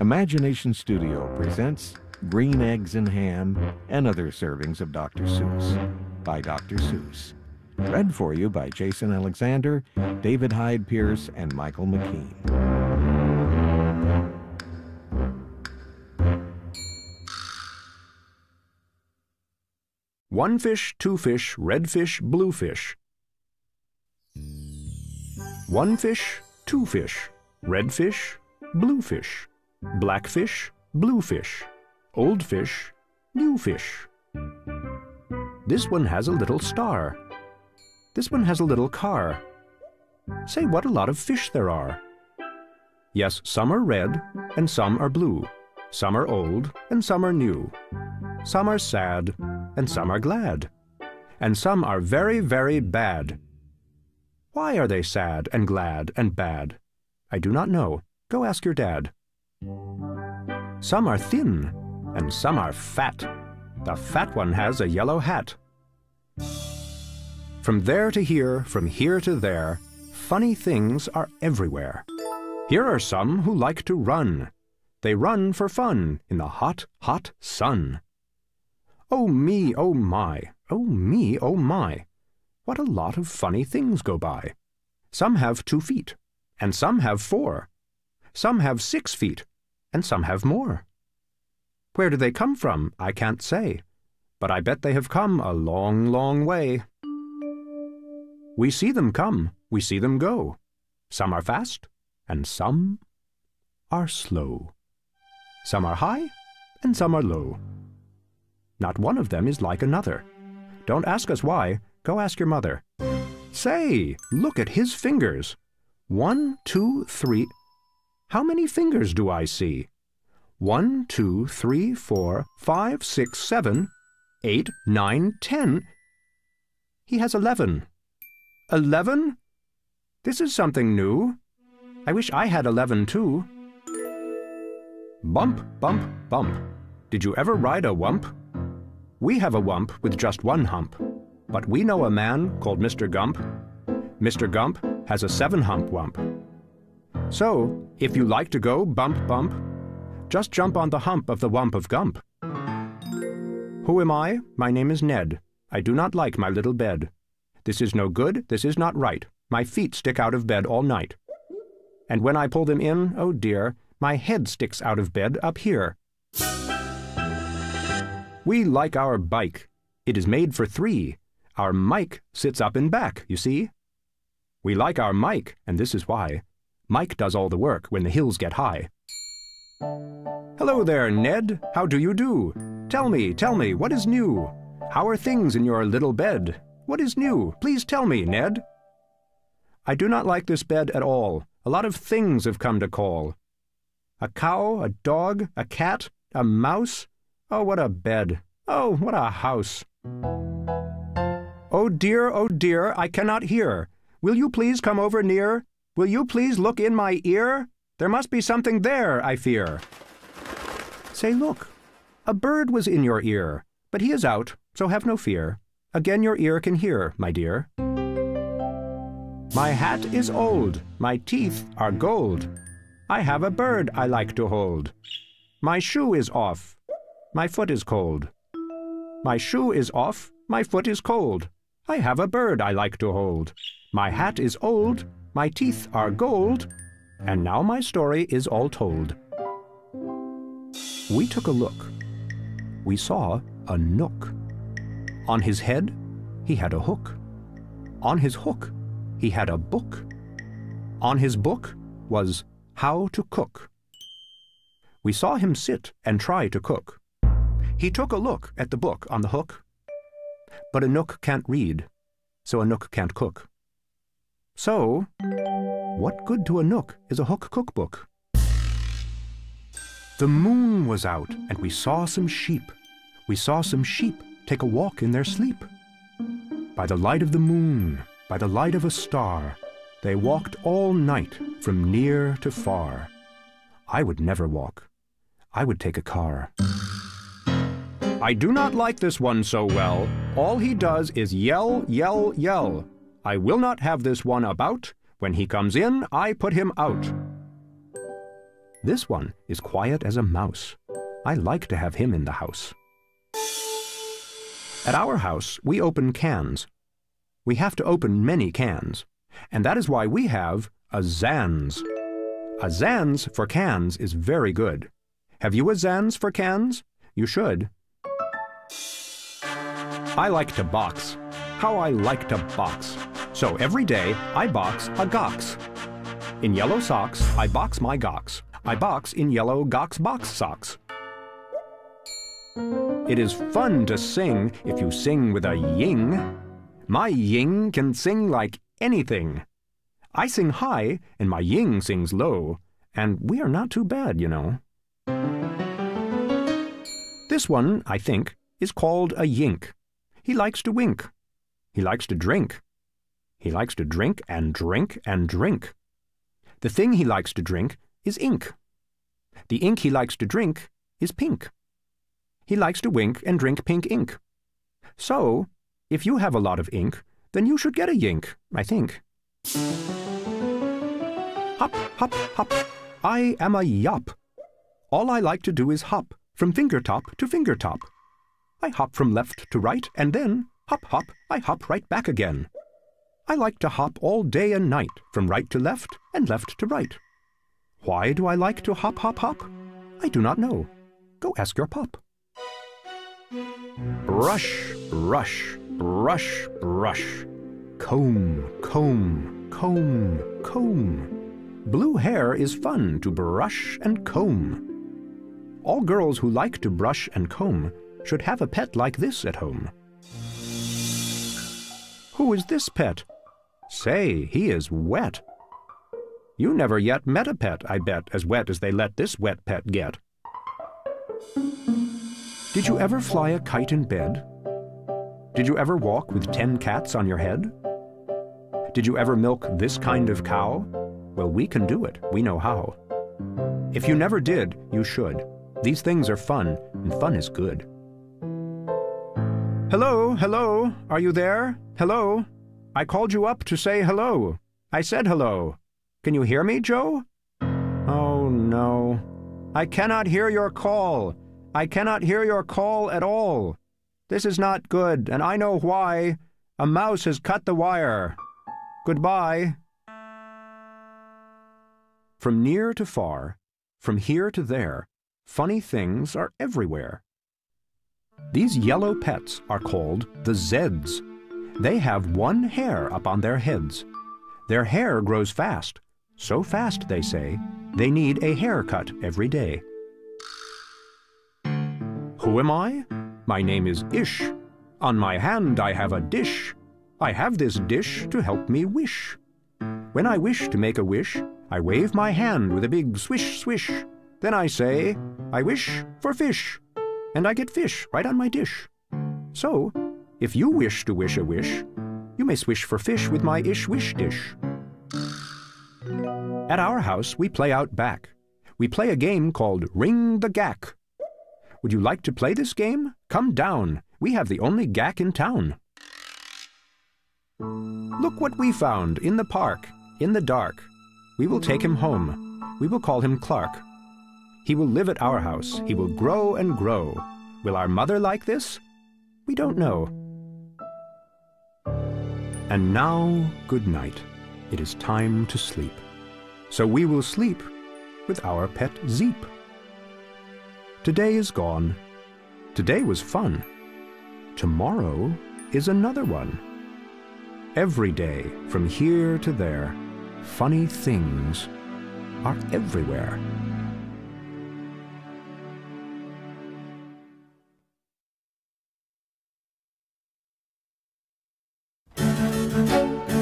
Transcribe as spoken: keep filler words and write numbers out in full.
Imagination Studio presents Green Eggs and Ham and Other Servings of Doctor Seuss by Doctor Seuss. Read for you by Jason Alexander, David Hyde Pierce, and Michael McKean. One fish, two fish, red fish, blue fish. One fish, two fish, red fish, blue fish, black fish, blue fish, old fish, new fish. This one has a little star. This one has a little car. Say, what a lot of fish there are. Yes, some are red and some are blue. Some are old and some are new. Some are sad and some are glad. And some are very, very bad. Why are they sad and glad and bad? I do not know. Go ask your dad. Some are thin and some are fat. The fat one has a yellow hat. From there to here, from here to there, funny things are everywhere. Here are some who like to run. They run for fun in the hot, hot sun. Oh me, oh my, oh me, oh my. What a lot of funny things go by. Some have two feet, and some have four. Some have six feet, and some have more. Where do they come from? I can't say, but I bet they have come a long, long way. We see them come, we see them go. Some are fast, and some are slow. Some are high, and some are low. Not one of them is like another. Don't ask us why, go ask your mother. Say, look at his fingers. One, two, three. How many fingers do I see? One, two, three, four, five, six, seven, eight, nine, ten. He has eleven. Eleven? This is something new. I wish I had eleven too. Bump, bump, bump. Did you ever ride a wump? We have a wump with just one hump, but we know a man called Mister Gump. Mister Gump has a seven-hump wump. So, if you like to go bump, bump, just jump on the hump of the wump of Gump. Who am I? My name is Ned. I do not like my little bed. This is no good, this is not right. My feet stick out of bed all night. And when I pull them in, oh dear, my head sticks out of bed up here. We like our bike. It is made for three. Our Mike sits up in back, you see. We like our Mike, and this is why. Mike does all the work when the hills get high. Hello there, Ned. How do you do? Tell me, tell me, what is new? How are things in your little bed? What is new? Please tell me, Ned. I do not like this bed at all. A lot of things have come to call. A cow, a dog, a cat, a mouse. Oh, what a bed. Oh, what a house. Oh dear, oh dear, I cannot hear. Will you please come over near? Will you please look in my ear? There must be something there, I fear. Say, look, a bird was in your ear, but he is out, so have no fear. Again your ear can hear, my dear. My hat is old, my teeth are gold. I have a bird I like to hold. My shoe is off, my foot is cold. My shoe is off, my foot is cold. I have a bird I like to hold. My hat is old, my teeth are gold. And now my story is all told. We took a look. We saw a Nook. On his head, he had a hook. On his hook, he had a book. On his book was How to Cook. We saw him sit and try to cook. He took a look at the book on the hook. But a Nook can't read, so a Nook can't cook. So, what good to a Nook is a hook cookbook? The moon was out, and we saw some sheep. We saw some sheep take a walk in their sleep. By the light of the moon, by the light of a star, they walked all night from near to far. I would never walk. I would take a car. I do not like this one so well. All he does is yell, yell, yell. I will not have this one about. When he comes in, I put him out. This one is quiet as a mouse. I like to have him in the house. At our house, we open cans. We have to open many cans, and that is why we have a Zans. A Zans for cans is very good. Have you a Zans for cans? You should. I like to box. How I like to box. So every day, I box a Gox. In yellow socks, I box my Gox. I box in yellow Gox box socks. It is fun to sing if you sing with a ying. My ying can sing like anything. I sing high, and my ying sings low, and we are not too bad, you know. This one, I think, is called a yink. He likes to wink. He likes to drink. He likes to drink and drink and drink. The thing he likes to drink is ink. The ink he likes to drink is pink. He likes to wink and drink pink ink. So, if you have a lot of ink, then you should get a yink, I think. Hop, hop, hop. I am a yop. All I like to do is hop from fingertop to fingertop. I hop from left to right, and then, hop, hop, I hop right back again. I like to hop all day and night, from right to left and left to right. Why do I like to hop, hop, hop? I do not know. Go ask your pop. Brush, brush, brush, brush. Comb, comb, comb, comb. Blue hair is fun to brush and comb. All girls who like to brush and comb should have a pet like this at home. Who is this pet? Say, he is wet. You never yet met a pet, I bet, as wet as they let this wet pet get. Did you ever fly a kite in bed? Did you ever walk with ten cats on your head? Did you ever milk this kind of cow? Well, we can do it. We know how. If you never did, you should. These things are fun, and fun is good. Hello, hello, are you there? Hello? I called you up to say hello. I said hello. Can you hear me, Joe? Oh, no. I cannot hear your call. I cannot hear your call at all. This is not good, and I know why. A mouse has cut the wire. Goodbye. From near to far, from here to there, funny things are everywhere. These yellow pets are called the Zeds. They have one hair up on their heads. Their hair grows fast, so fast, they say, they need a haircut every day. Who am I? My name is Ish. On my hand I have a dish. I have this dish to help me wish. When I wish to make a wish, I wave my hand with a big swish, swish. Then I say, I wish for fish. And I get fish right on my dish. So, if you wish to wish a wish, you may swish for fish with my ish wish dish. At our house, we play out back. We play a game called Ring the Gack. Would you like to play this game? Come down. We have the only gack in town. Look what we found in the park, in the dark. We will take him home. We will call him Clark. He will live at our house. He will grow and grow. Will our mother like this? We don't know. And now, good night. It is time to sleep. So we will sleep with our pet Zeep. Today is gone. Today was fun. Tomorrow is another one. Every day, from here to there, funny things are everywhere.